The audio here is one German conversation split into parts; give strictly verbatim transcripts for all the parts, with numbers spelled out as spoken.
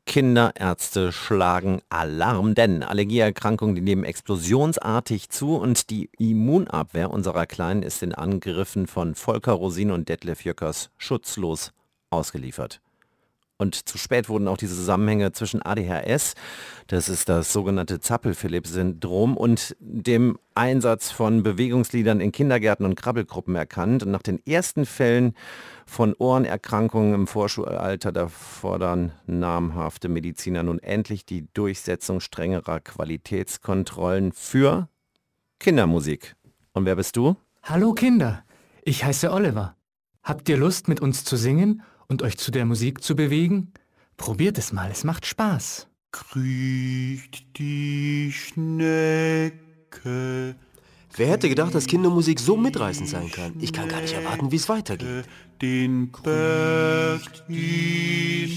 Kinderärzte schlagen Alarm, denn Allergieerkrankungen, die nehmen explosionsartig zu und die Immunabwehr unserer Kleinen ist den Angriffen von Volker Rosin und Detlef Jöckers schutzlos ausgeliefert. Und zu spät wurden auch diese Zusammenhänge zwischen A D H S, das ist das sogenannte Zappel-Philipp-Syndrom, und dem Einsatz von Bewegungsliedern in Kindergärten und Krabbelgruppen erkannt. Und nach den ersten Fällen von Ohrenerkrankungen im Vorschulalter, da fordern namhafte Mediziner nun endlich die Durchsetzung strengerer Qualitätskontrollen für Kindermusik. Und wer bist du? Hallo Kinder, ich heiße Oliver. Habt ihr Lust, mit uns zu singen und euch zu der Musik zu bewegen? Probiert es mal, es macht Spaß. Kriecht die Schnecke. Wer hätte gedacht, dass Kindermusik so mitreißend sein kann? Ich kann gar nicht erwarten, wie es weitergeht. Den Berg die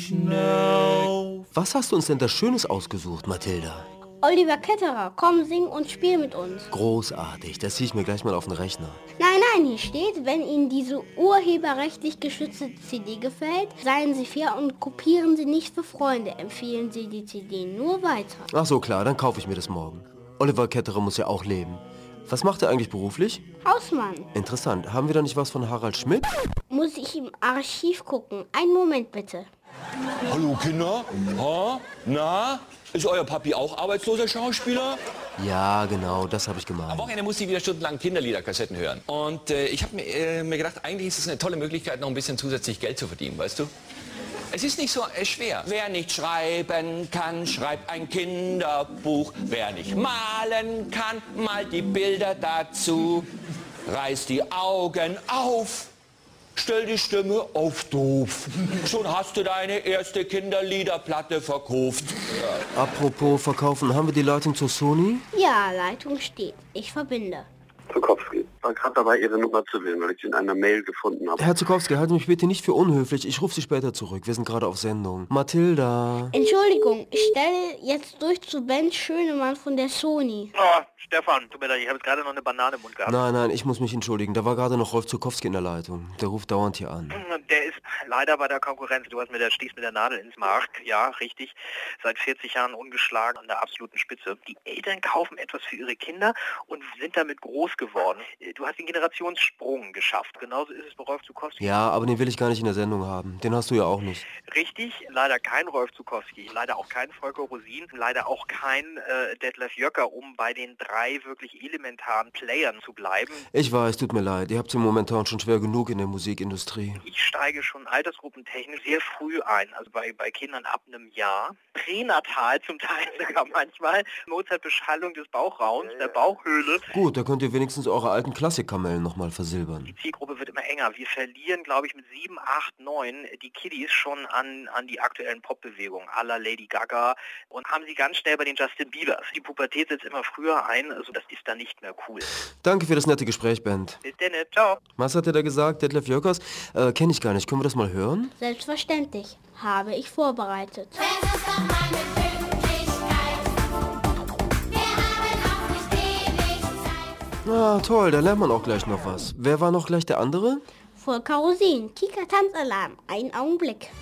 Schnauf. Was hast du uns denn da Schönes ausgesucht, Mathilda? Oliver Ketterer, komm, sing und spiel mit uns. Großartig, das ziehe ich mir gleich mal auf den Rechner. Nein, nein, hier steht, wenn Ihnen diese urheberrechtlich geschützte C D gefällt, seien Sie fair und kopieren Sie nicht für Freunde. Empfehlen Sie die C D nur weiter. Ach so, klar, dann kaufe ich mir das morgen. Oliver Ketterer muss ja auch leben. Was macht er eigentlich beruflich? Hausmann. Interessant. Haben wir da nicht was von Harald Schmidt? Muss ich im Archiv gucken. Einen Moment bitte. Hallo Kinder, ha? Na? Ist euer Papi auch arbeitsloser Schauspieler? Ja, genau, das habe ich Am gemeint. Wochenende musste ich wieder stundenlang Kinderliederkassetten hören. Und äh, ich habe mir, äh, mir gedacht, eigentlich ist es eine tolle Möglichkeit, noch ein bisschen zusätzlich Geld zu verdienen, weißt du? Es ist nicht so äh, schwer. Wer nicht schreiben kann, schreibt ein Kinderbuch. Wer nicht malen kann, malt die Bilder dazu. Reiß die Augen auf. Stell die Stimme auf doof. Schon hast du deine erste Kinderliederplatte verkauft. Ja. Apropos verkaufen, haben wir die Leitung zur Sony? Ja, Leitung steht. Ich verbinde. Zukowski. Ich war gerade dabei, Ihre Nummer zu wählen, weil ich sie in einer Mail gefunden habe. Herr Zukowski, halte mich bitte nicht für unhöflich. Ich rufe Sie später zurück. Wir sind gerade auf Sendung. Mathilda. Entschuldigung, ich stelle jetzt durch zu Ben Schönemann von der Sony. Oh, Stefan, tut mir leid, ich habe jetzt gerade noch eine Banane im Mund gehabt. Nein, nein, ich muss mich entschuldigen. Da war gerade noch Rolf Zukowski in der Leitung. Der ruft dauernd hier an. Der ist leider bei der Konkurrenz. Du hast mit der, stehst mit der Nadel ins Mark. Ja, richtig. Seit vierzig Jahren ungeschlagen an der absoluten Spitze. Die Eltern kaufen etwas für ihre Kinder und sind damit groß geworden. Du hast den Generationssprung geschafft. Genauso ist es bei Rolf Zukowski. Ja, aber den will ich gar nicht in der Sendung haben. Den hast du ja auch nicht. Richtig, leider kein Rolf Zukowski, leider auch kein Volker Rosin, leider auch kein äh, Detlef Jöcker, um bei den drei wirklich elementaren Playern zu bleiben. Ich weiß, tut mir leid. Ihr habt es ja momentan schon schwer genug in der Musikindustrie. Ich steige schon altersgruppentechnisch sehr früh ein, also bei, bei Kindern ab einem Jahr. Pränatal zum Teil sogar manchmal. Mozart-Beschallung des Bauchraums, der Bauchhöhle. Gut, da könnt ihr wenigstens eure alten Klassikkamellen nochmal versilbern. Die Zielgruppe wird immer enger. Wir verlieren, glaube ich, mit sieben, acht, neun die Kiddies schon an, an die aktuellen Popbewegungen, à la Lady Gaga, und haben sie ganz schnell bei den Justin Biebers. Die Pubertät setzt immer früher ein, also das ist dann nicht mehr cool. Danke für das nette Gespräch, Bent. Bis denn, ciao. Was hat er da gesagt? Detlef Jöckers? Äh, kenne ich gar nicht. Können wir das mal hören? Selbstverständlich. Habe ich vorbereitet. Das ist doch meine Pünktlichkeit. Wir haben auch nicht ewig Zeit. Ah, toll, da lernt man auch gleich noch was. Wer war noch gleich der andere? Volker Rosin, Kika Tanzalarm. Einen Augenblick.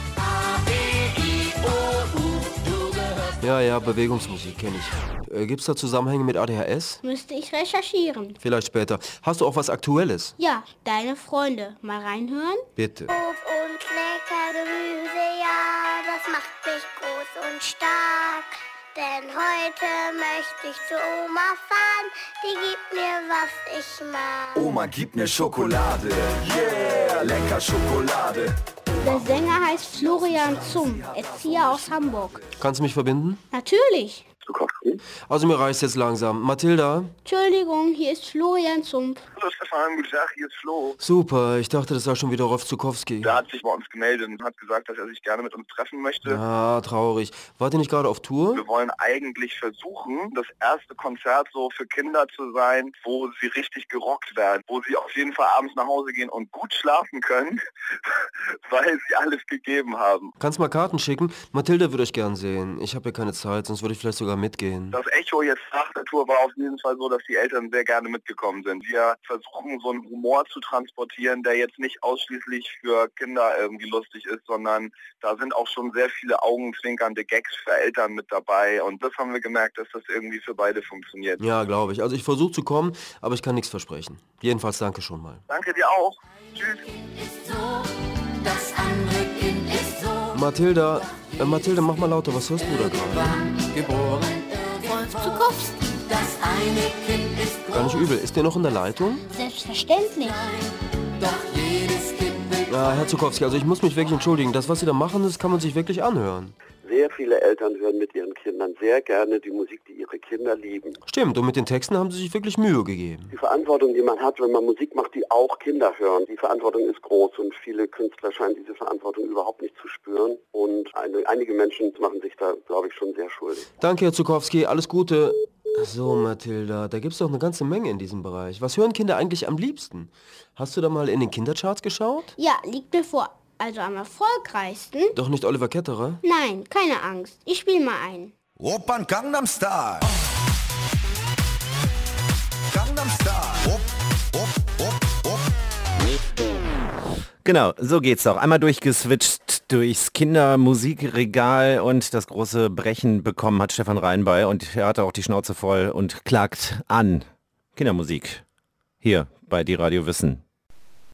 Ja, ja, Bewegungsmusik kenne ich. Äh, gibt's da Zusammenhänge mit A D H S? Müsste ich recherchieren. Vielleicht später. Hast du auch was Aktuelles? Ja, deine Freunde. Mal reinhören? Bitte. Obst und lecker Gemüse, ja, das macht mich groß und stark. Denn heute möchte ich zu Oma fahren, die gibt mir, was ich mag. Oma gibt mir Schokolade, yeah, lecker Schokolade. Der Sänger heißt Florian Zum, Erzieher aus Hamburg. Kannst du mich verbinden? Natürlich. Zukowski. Also mir reicht's jetzt langsam. Mathilda? Entschuldigung, hier ist Florian Zump. Hallo Stefan, guten Tag, hier ist Flo. Super, ich dachte, das war schon wieder Rolf Zukowski. Der hat sich bei uns gemeldet und hat gesagt, dass er sich gerne mit uns treffen möchte. Ah, traurig. Wart ihr nicht gerade auf Tour? Wir wollen eigentlich versuchen, das erste Konzert so für Kinder zu sein, wo sie richtig gerockt werden, wo sie auf jeden Fall abends nach Hause gehen und gut schlafen können, weil sie alles gegeben haben. Kannst mal Karten schicken? Mathilda würde euch gern sehen. Ich habe ja keine Zeit, sonst würde ich vielleicht sogar sogar mitgehen. Das Echo jetzt nach der Tour war auf jeden Fall so, dass die Eltern sehr gerne mitgekommen sind. Wir versuchen so einen Humor zu transportieren, der jetzt nicht ausschließlich für Kinder irgendwie lustig ist, sondern da sind auch schon sehr viele augenzwinkernde Gags für Eltern mit dabei und das haben wir gemerkt, dass das irgendwie für beide funktioniert. Ja, glaube ich. Also ich versuche zu kommen, aber ich kann nichts versprechen. Jedenfalls danke schon mal. Danke dir auch. Tschüss. Mathilda, äh, Mathilda, mach mal lauter, was hörst du da gerade? Geboren, Wolf Zukowski. Das eine Kind ist groß. Gar nicht übel. Ist der noch in der Leitung? Selbstverständlich. Doch jedes Kind will. Ja, Herr Zukowski, also ich muss mich wirklich entschuldigen. Das, was Sie da machen, das kann man sich wirklich anhören. Sehr viele Eltern hören mit ihren Kindern sehr gerne die Musik, die ihre Kinder lieben. Stimmt, und mit den Texten haben Sie sich wirklich Mühe gegeben. Die Verantwortung, die man hat, wenn man Musik macht, die auch Kinder hören, die Verantwortung ist groß und viele Künstler scheinen diese Verantwortung überhaupt nicht zu spüren. Und eine, einige Menschen machen sich da, glaube ich, schon sehr schuldig. Danke, Herr Zukowski, alles Gute. So, Mathilda, da gibt's doch eine ganze Menge in diesem Bereich. Was hören Kinder eigentlich am liebsten? Hast du da mal in den Kindercharts geschaut? Ja, liegt mir vor. Also am erfolgreichsten? Doch nicht Oliver Ketterer? Nein, keine Angst. Ich spiele mal ein. Opern Gangnam Style. Gangnam Style. Op, op, op, op. Genau, so geht's doch. Einmal durchgeswitcht durchs Kindermusikregal und das große Brechen bekommen hat Stefan Reinbey und er hatte auch die Schnauze voll und klagt an. Kindermusik. Hier bei Die Radio Wissen.